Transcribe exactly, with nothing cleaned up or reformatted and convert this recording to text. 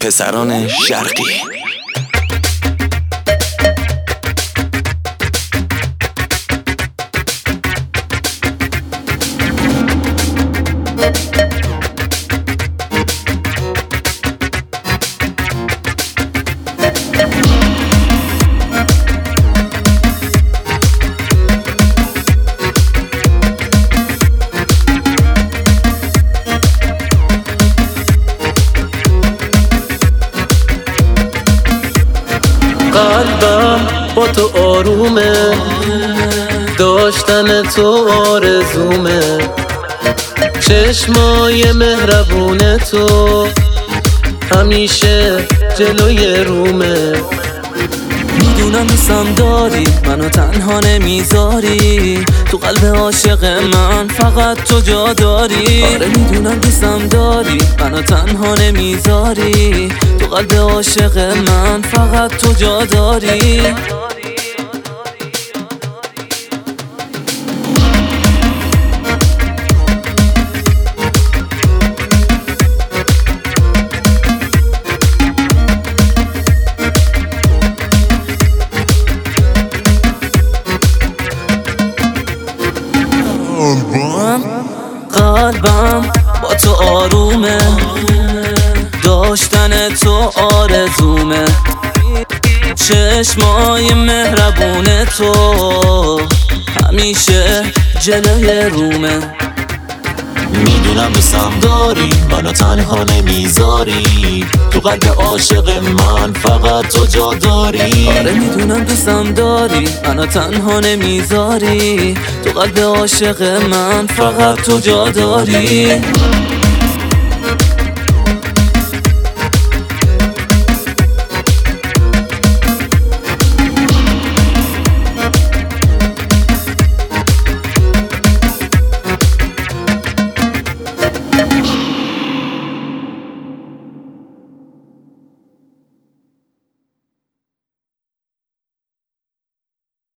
پسران شرقی. قلبم با تو آرومه، داشتن تو آرزومه، چشمای مهربون تو همیشه جلوی رومه. میدونم دوستم داری، منو تنها نمیذاری، تو قلب عاشق من فقط تو جا داری. آره میدونم دوستم داری، منو تنها نمیذاری، تو قلب عاشق من فقط تو جا داری. قلبم با تو آرومه، داشتن تو آرزومه، چشمای مهربون تو همیشه جلوی رومه. میدونم دوستم داری، منو تنها نمیذاری، تو قلب عاشق من فقط تو جا داری. آره میدونم دوستم داری، منو تنها نمیذاری، تو قلب عاشق من فقط تو جا داری.